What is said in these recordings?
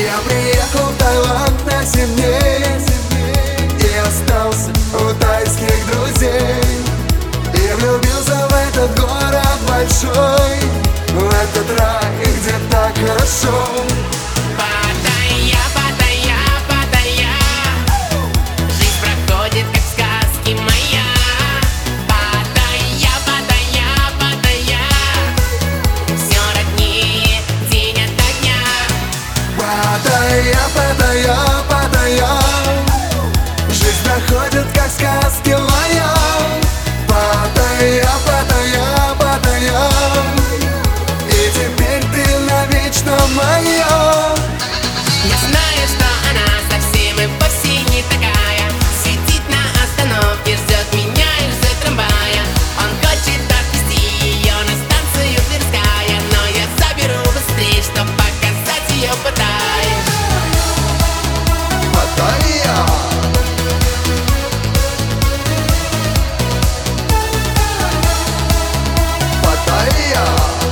Я приехал в Таиланд на 7 дней и остался у тайских друзей. И влюбился в этот город большой, в этот рай, где так хорошо. Паттайя, Паттайя, Паттайя, жизнь проходит как в сказке моя. Паттайя, Паттайя, Паттайя, все роднее день ото дня. Паттайя, Паттайя, Паттайя, жизнь проходит как в сказке моя. Паттайя, Паттайя, Паттайя, и теперь ты навечно моя. Я знаю, что она совсем и вовсе не такая. Сидит на остановке, ждет меня и ждет трамвая. Он хочет отвезти ее на станцию Тверская, но я заберу быстрее, чтоб показать ее Паттайе. Паттайя, Паттайя.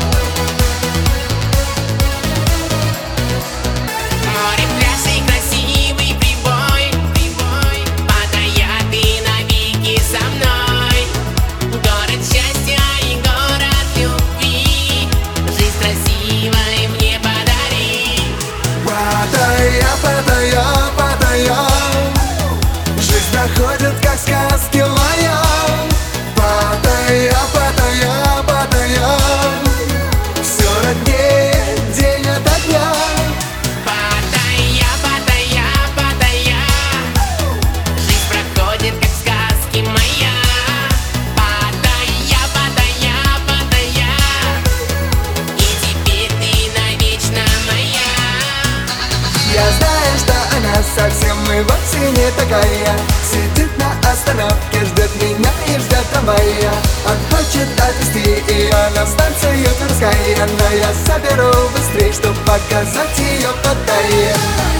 Море, пляж и красивый прибой. Паттайя, ты навеки со мной. Город счастья и город любви. Жизнь красивой мне подари. Паттайя, Паттайя, Паттайя, жизнь проходит как в сказке моя. Паттайя, Паттайя, Паттайя, все роднее день ото дня. Паттайя, Паттайя, Паттайя, жизнь проходит как в сказке моя. Паттайя, Паттайя, Паттайя, и теперь ты навечно моя. Я знаю, что она совсем и вовсе не такая. Сидит на остановке, ждет меня и ждет трамвая. Он хочет отвезти ее на станцию Тверская, но я заберу быстрее, чтоб показать ее Паттайе.